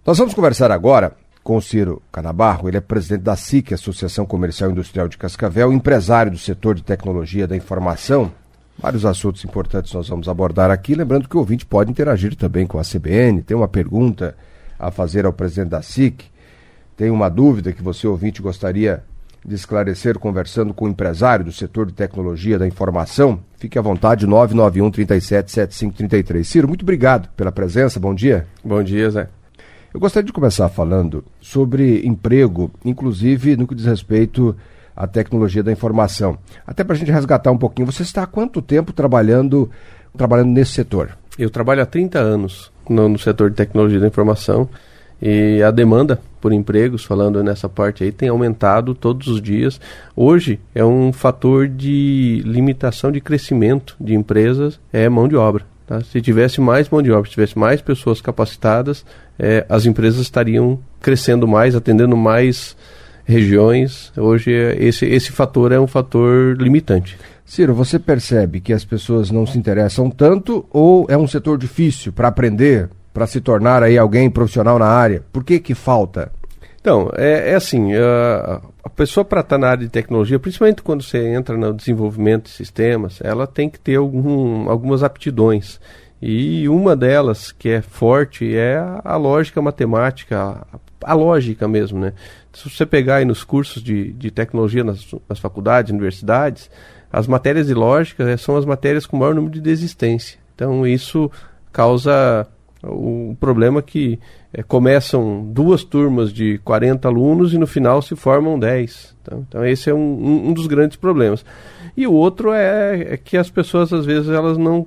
Nós vamos conversar agora com o Ciro Canabarro. Ele é presidente da SIC, Associação Comercial e Industrial de Cascavel, empresário do setor de tecnologia da informação. Vários assuntos importantes nós vamos abordar aqui, lembrando que o ouvinte pode interagir também com a CBN, tem uma pergunta a fazer ao presidente da SIC, tem uma dúvida que você, ouvinte, gostaria de esclarecer conversando com o empresário do setor de tecnologia da informação, fique à vontade, 991 37 7533. Ciro, muito obrigado pela presença, bom dia. Bom dia, Zé. Eu gostaria de começar falando sobre emprego, inclusive no que diz respeito à tecnologia da informação. Até para a gente resgatar um pouquinho, você está há quanto tempo trabalhando nesse setor? Eu trabalho há 30 anos no setor de tecnologia da informação e a demanda por empregos, falando nessa parte aí, tem aumentado todos os dias. Hoje é um fator de limitação de crescimento de empresas, é mão de obra. Tá? Se tivesse mais mão de obra, se tivesse mais pessoas capacitadas, as empresas estariam crescendo mais, atendendo mais regiões. Hoje esse fator é um fator limitante. Ciro, você percebe que as pessoas não se interessam tanto ou é um setor difícil para aprender, para se tornar aí alguém profissional na área? Por que falta? Então, assim, a pessoa para estar na área de tecnologia, principalmente quando você entra no desenvolvimento de sistemas, ela tem que ter algumas aptidões. E uma delas que é forte é a lógica matemática, a lógica mesmo, né? Se você pegar aí nos cursos de tecnologia nas faculdades, universidades, as matérias de lógica são as matérias com maior número de desistência. Então isso causa o problema que começam 2 turmas de 40 alunos e no final se formam 10. Então esse é um dos grandes problemas. E o outro é que as pessoas às vezes elas não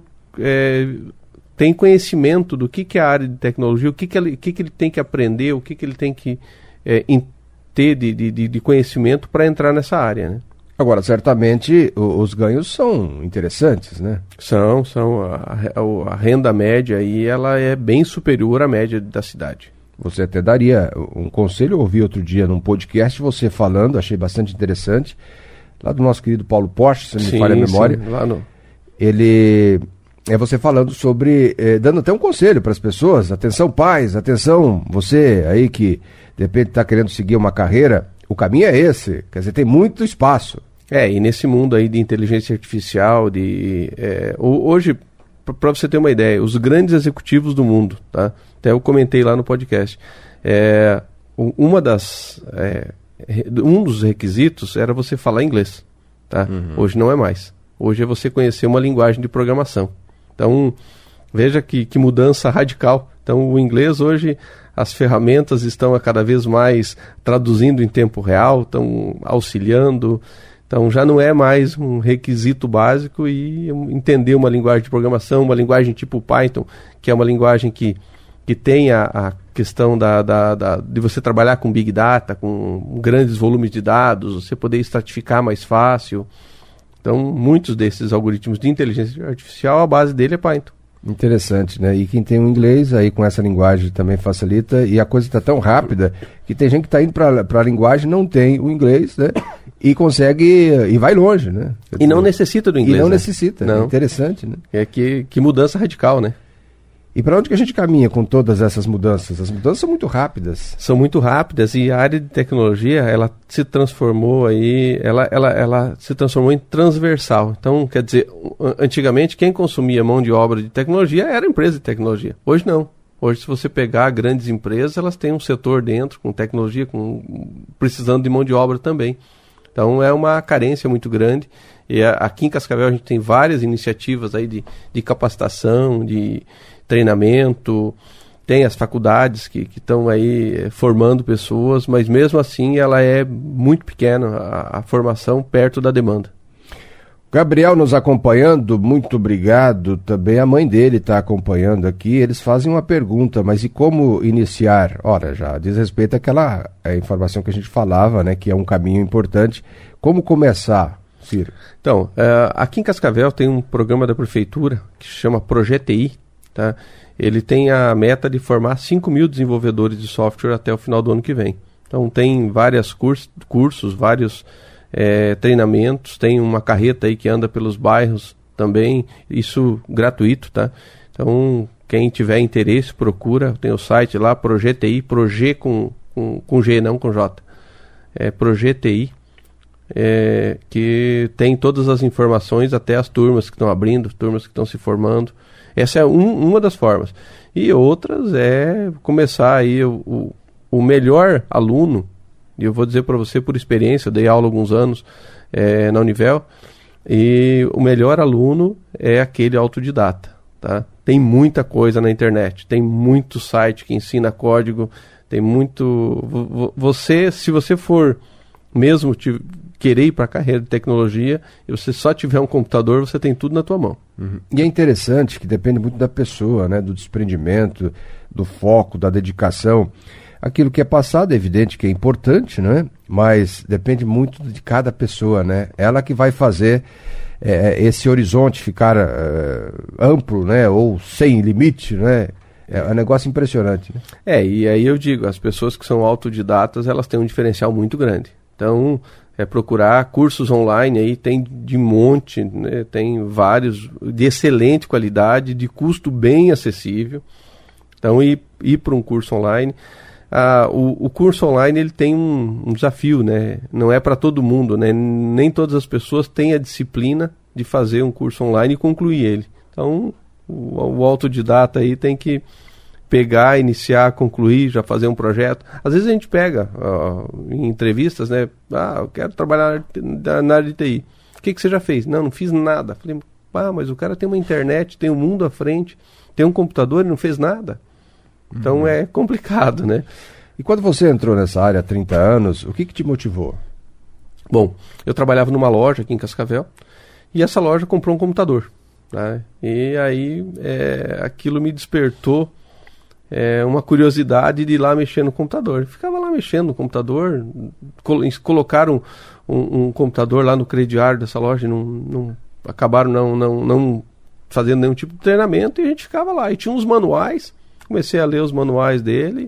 têm conhecimento do que é a área de tecnologia, o que ele tem que aprender, o que ele tem que ter de conhecimento para entrar nessa área, né? Agora, certamente, os ganhos são interessantes, né? São. A renda média aí, ela é bem superior à média da cidade. Você até daria um conselho, eu ouvi outro dia num podcast você falando, achei bastante interessante, lá do nosso querido Paulo Porte, se não me falha a memória. Sim, lá no... Ele... você falando sobre, dando até um conselho para as pessoas, atenção pais, atenção você aí que de repente está querendo seguir uma carreira, o caminho é esse, quer dizer, tem muito espaço. E nesse mundo aí de inteligência artificial, hoje, para você ter uma ideia, os grandes executivos do mundo, tá? Até eu comentei lá no podcast, um dos requisitos era você falar inglês, tá? Uhum. Hoje não é mais. Hoje é você conhecer uma linguagem de programação. Então, veja que mudança radical. Então, o inglês hoje, as ferramentas estão cada vez mais traduzindo em tempo real, estão auxiliando. Então, já não é mais um requisito básico e entender uma linguagem de programação, uma linguagem tipo Python, que é uma linguagem que tem a questão de você trabalhar com Big Data, com grandes volumes de dados, você poder estratificar mais fácil. Então, muitos desses algoritmos de inteligência artificial, a base dele é Python. Interessante, né? E quem tem o inglês, aí com essa linguagem também facilita, e a coisa está tão rápida que tem gente que está indo para a linguagem, não tem o inglês, né? E consegue, e vai longe, né? E não necessita do inglês. E não necessita, não. É interessante, né? Que mudança radical, né? E para onde que a gente caminha com todas essas mudanças? As mudanças são muito rápidas. São muito rápidas e a área de tecnologia, ela se transformou aí, ela se transformou em transversal. Então, quer dizer, antigamente quem consumia mão de obra de tecnologia era a empresa de tecnologia. Hoje não. Hoje, se você pegar grandes empresas, elas têm um setor dentro com tecnologia, precisando de mão de obra também. Então, é uma carência muito grande. E aqui em Cascavel a gente tem várias iniciativas aí de capacitação, de treinamento, tem as faculdades que estão aí formando pessoas, mas mesmo assim ela é muito pequena, a formação perto da demanda. Gabriel nos acompanhando, muito obrigado. Também a mãe dele está acompanhando aqui. Eles fazem uma pergunta, mas e como iniciar? Ora, já diz respeito àquela informação que a gente falava, né, que é um caminho importante. Como começar, Ciro? Então, aqui em Cascavel tem um programa da prefeitura que se chama ProjeTI, tá? Ele tem a meta de formar 5.000 desenvolvedores de software até o final do ano que vem. Então tem vários cursos, vários treinamentos, tem uma carreta aí que anda pelos bairros também, isso gratuito, tá? Então quem tiver interesse, procura, tem o site lá, ProGTI, Proge com G, não com J. É ProGTI, que tem todas as informações, até as turmas que estão abrindo, turmas que estão se formando. Essa é uma das formas. E outras é começar aí o melhor aluno, e eu vou dizer para você por experiência, eu dei aula há alguns anos na Univel, e o melhor aluno é aquele autodidata, tá? Tem muita coisa na internet, tem muito site que ensina código, tem muito... se você for mesmo querer ir para a carreira de tecnologia, e você só tiver um computador, você tem tudo na tua mão. Uhum. E é interessante que depende muito da pessoa, né? Do desprendimento, do foco, da dedicação. Aquilo que é passado é evidente que é importante, né? Mas depende muito de cada pessoa, né? Ela que vai fazer esse horizonte ficar amplo, né? Ou sem limite, né? É um negócio impressionante, né? E aí eu digo, as pessoas que são autodidatas, elas têm um diferencial muito grande. Então, procurar cursos online aí, tem de monte, né? Tem vários de excelente qualidade, de custo bem acessível. Então, ir para um curso online. O curso online ele tem um desafio, né? Não é para todo mundo, né? Nem todas as pessoas têm a disciplina de fazer um curso online e concluir ele. Então, o autodidata aí tem que pegar, iniciar, concluir, já fazer um projeto. Às vezes a gente pega em entrevistas, né? Eu quero trabalhar na área de TI. O que você já fez? Não fiz nada. Falei, mas o cara tem uma internet, tem um mundo à frente, tem um computador e não fez nada. Então é complicado, né? E quando você entrou nessa área há 30 anos, o que te motivou? Bom, eu trabalhava numa loja aqui em Cascavel e essa loja comprou um computador, né? E aí aquilo me despertou uma curiosidade de ir lá mexer no computador. Eu ficava lá mexendo no computador, colocaram um computador lá no crediário dessa loja, acabaram não fazendo nenhum tipo de treinamento, e a gente ficava lá. E tinha uns manuais, comecei a ler os manuais dele,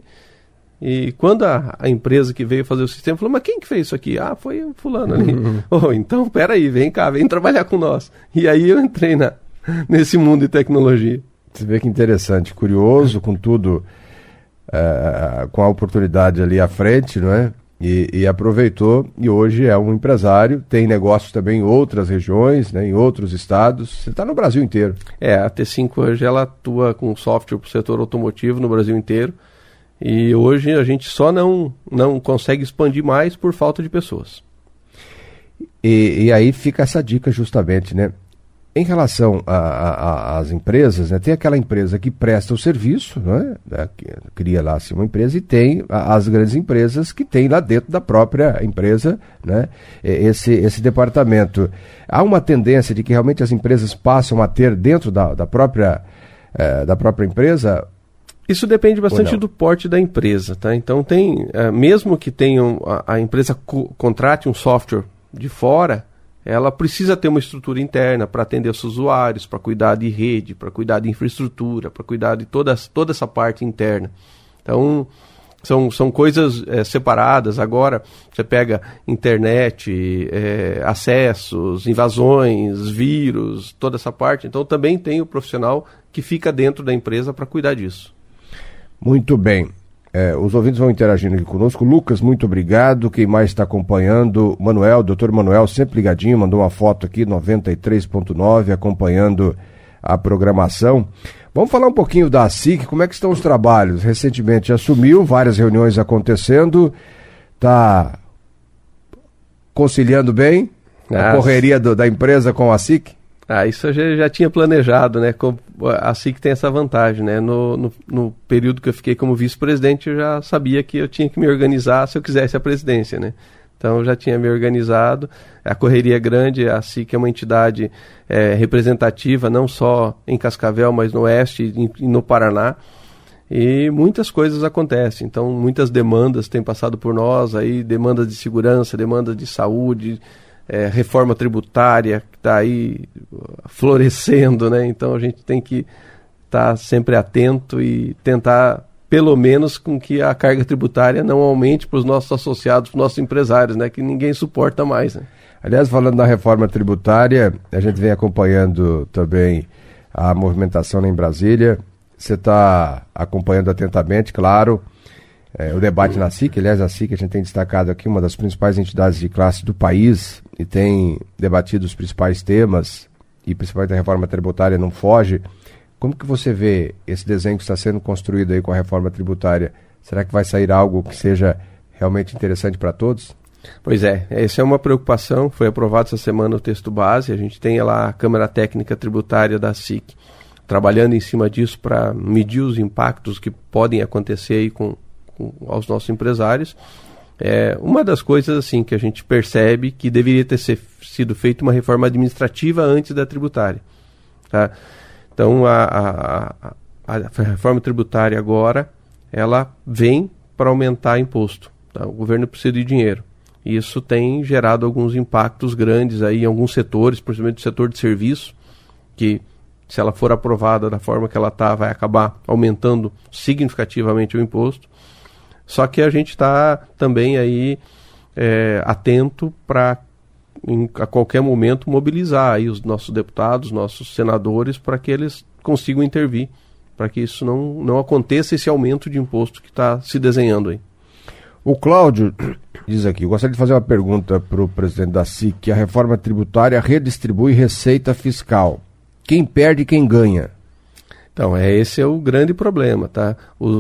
e quando a empresa que veio fazer o sistema falou, mas quem que fez isso aqui? Foi o fulano ali. Então, peraí, vem cá, vem trabalhar com nós. E aí eu entrei nesse mundo de tecnologia. Você vê que interessante, curioso, com tudo, com a oportunidade ali à frente, não é? E aproveitou, e hoje é um empresário, tem negócios também em outras regiões, né, em outros estados. Você está no Brasil inteiro. A T5 hoje ela atua com software para o setor automotivo no Brasil inteiro, e hoje a gente só não consegue expandir mais por falta de pessoas. E aí fica essa dica justamente, né? Em relação às empresas, né, tem aquela empresa que presta o serviço, né, cria lá assim, uma empresa, e tem as grandes empresas que tem lá dentro da própria empresa, né, esse departamento. Há uma tendência de que realmente as empresas passam a ter dentro da própria empresa? Isso depende bastante do porte da empresa, tá? Então mesmo que tenham a empresa contrate um software de fora, ela precisa ter uma estrutura interna para atender os usuários, para cuidar de rede, para cuidar de infraestrutura, para cuidar de toda essa parte interna. Então, são coisas separadas. Agora, você pega internet, acessos, invasões, vírus, toda essa parte. Então, também tem o profissional que fica dentro da empresa para cuidar disso. Muito bem. Os ouvintes vão interagindo aqui conosco. Lucas, muito obrigado. Quem mais está acompanhando? Manuel, doutor Manuel, sempre ligadinho, mandou uma foto aqui, 93.9, acompanhando a programação. Vamos falar um pouquinho da SIC, como é que estão os trabalhos? Recentemente assumiu, várias reuniões acontecendo, está conciliando bem a correria da empresa com a SIC? Isso eu já tinha planejado, né? A SIC tem essa vantagem, né? No período que eu fiquei como vice-presidente, eu já sabia que eu tinha que me organizar se eu quisesse a presidência, né? Então eu já tinha me organizado. A correria é grande, a SIC é uma entidade representativa, não só em Cascavel, mas no Oeste e no Paraná. E muitas coisas acontecem, então muitas demandas têm passado por nós, aí demandas de segurança, demandas de saúde, reforma tributária que está aí florescendo, né? Então a gente tem que estar sempre atento e tentar, pelo menos, com que a carga tributária não aumente para os nossos associados, para os nossos empresários, né? Que ninguém suporta mais, né? Aliás, falando da reforma tributária, a gente vem acompanhando também a movimentação lá em Brasília. você está acompanhando atentamente, claro, o debate na SIC. Aliás, a SIC, a gente tem destacado aqui, uma das principais entidades de classe do país, e tem debatido os principais temas, e principalmente a reforma tributária não foge. Como que você vê esse desenho que está sendo construído aí com a reforma tributária? Será que vai sair algo que seja realmente interessante para todos? Pois é, essa é uma preocupação. Foi aprovado essa semana o texto base. A gente tem lá a Câmara Técnica Tributária da SIC trabalhando em cima disso para medir os impactos que podem acontecer aí aos nossos empresários. Uma das coisas assim que a gente percebe que deveria ter sido feita uma reforma administrativa antes da tributária. Tá? Então a reforma tributária agora ela vem para aumentar imposto. Tá? O governo precisa de dinheiro. E isso tem gerado alguns impactos grandes aí em alguns setores, principalmente o setor de serviço, que se ela for aprovada da forma que ela está, vai acabar aumentando significativamente o imposto. Só que a gente está também aí atento para, a qualquer momento, mobilizar aí os nossos deputados, nossos senadores, para que eles consigam intervir, para que isso não aconteça, esse aumento de imposto que está se desenhando aí. O Cláudio diz aqui, eu gostaria de fazer uma pergunta para o presidente da SIC, que a reforma tributária redistribui receita fiscal. Quem perde e quem ganha? Então, esse é o grande problema, tá?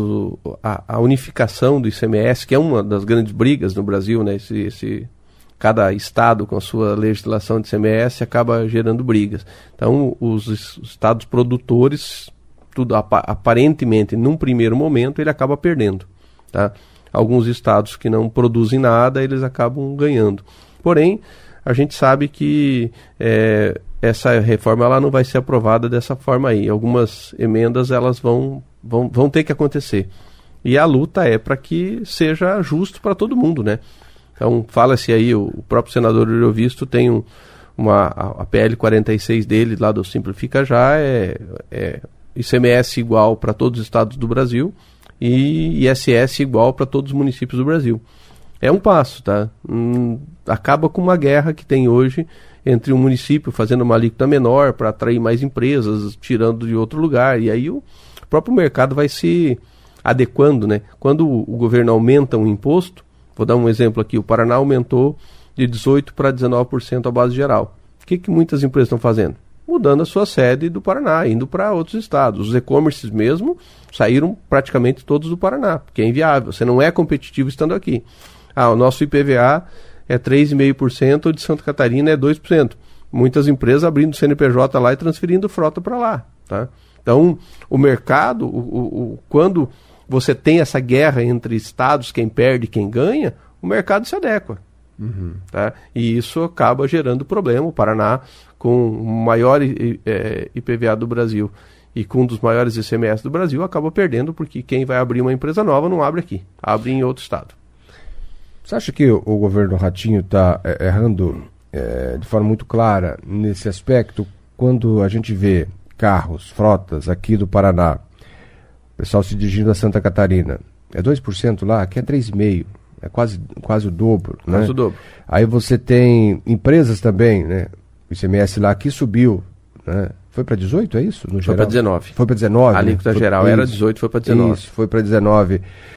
A unificação do ICMS, que é uma das grandes brigas no Brasil, né? Cada estado com a sua legislação de ICMS acaba gerando brigas. Então, os estados produtores, tudo aparentemente, num primeiro momento, ele acaba perdendo, tá? Alguns estados que não produzem nada, eles acabam ganhando. Porém, a gente sabe que essa reforma ela não vai ser aprovada dessa forma aí. Algumas emendas elas vão ter que acontecer. E a luta é para que seja justo para todo mundo, né? Então, fala-se aí, o próprio senador Eurovisto tem a PL 46 dele, lá do Simplifica Já, ICMS igual para todos os estados do Brasil e ISS igual para todos os municípios do Brasil. É um passo, tá? Acaba com uma guerra que tem hoje entre um município fazendo uma alíquota menor para atrair mais empresas, tirando de outro lugar, e aí o próprio mercado vai se adequando, né? Quando o governo aumenta um imposto, vou dar um exemplo aqui, o Paraná aumentou de 18% para 19% a base geral. O que muitas empresas estão fazendo? Mudando a sua sede do Paraná, indo para outros estados. Os e-commerces mesmo saíram praticamente todos do Paraná, porque é inviável, você não é competitivo estando aqui. O nosso IPVA é 3,5%, o de Santa Catarina é 2%. Muitas empresas abrindo CNPJ lá e transferindo frota para lá. Tá? Então, o mercado, quando você tem essa guerra entre estados, quem perde e quem ganha, o mercado se adequa. Uhum. Tá? E isso acaba gerando problema. O Paraná, com o maior IPVA do Brasil e com um dos maiores ICMS do Brasil, acaba perdendo, porque quem vai abrir uma empresa nova não abre aqui, abre em outro estado. Você acha que o governo Ratinho está errando de forma muito clara nesse aspecto, quando a gente vê carros, frotas aqui do Paraná, o pessoal se dirigindo a Santa Catarina, é 2% lá, aqui é 3,5%, é quase o dobro, né? Quase o dobro. Aí você tem empresas também, né? O ICMS lá aqui subiu, né? Foi para 18, é isso? Foi para 19. Foi para 19. A alíquota geral era 18, foi para 19. Isso, foi para 19.